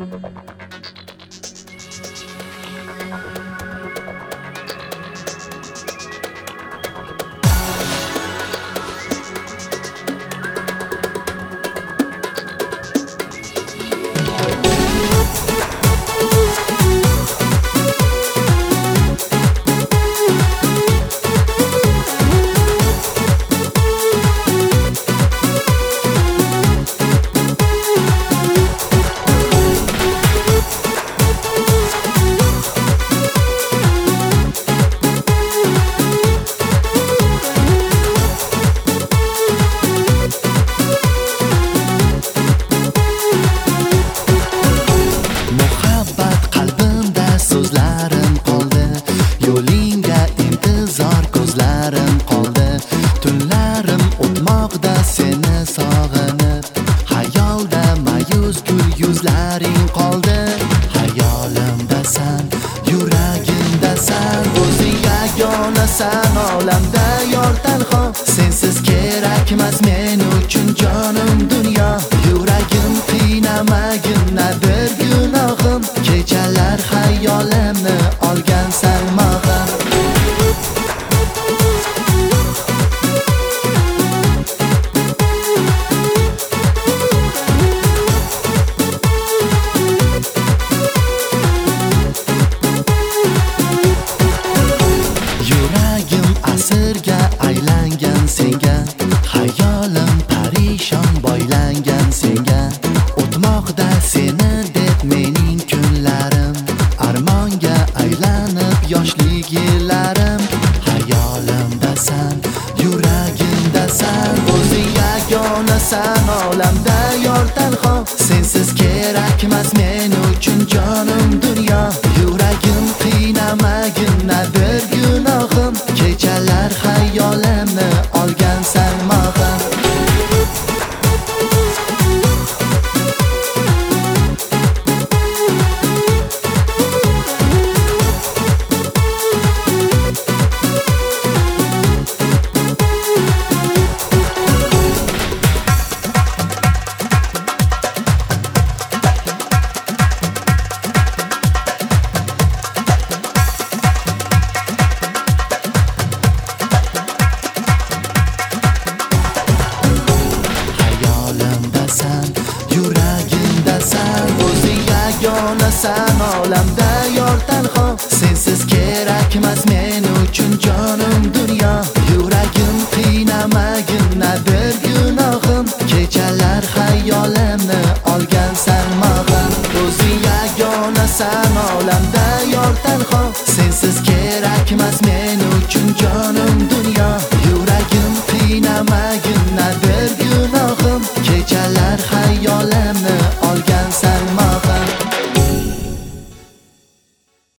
Yo'lingga intizor ko'zlarim qoldi. Tunlarim o'tmoqda seni sog'inib. Xayolda mayus gul yuzlaring qoldi. Xayolimdasan, yuragimdasan, o'zing yagonasan olamda yor tanho. Sensiz kerakmas men uchun jonim dunyo. Yuragim qiynamagin nadir gunohim. Kechalar xayolimni olgan salmog'im. Yuragim asirga aylangan senga, xayolim parishon boylangan senga. O'tmoqda seni deb mening kunlarim, armonga aylanib yoshlik yillarim. Xayolimdasan, yuragimdasan, o'zing yagonasan olamda yor tanho. Sensiz kerakmas men uchun jonim dunyo. Yuragim qiynamagin nadir gunohim. Kechalar xayolimni olgan salmog'im. Yuragimdasan, o'zing yagonasan olamda yor tanho. Sensiz kerakmas men uchun jonim dunyo. Yuragim qiynamagin nadir gunohim. Kechalar xayolimni olgan salmog'im. O'zing yagonasan olamda yor tanho.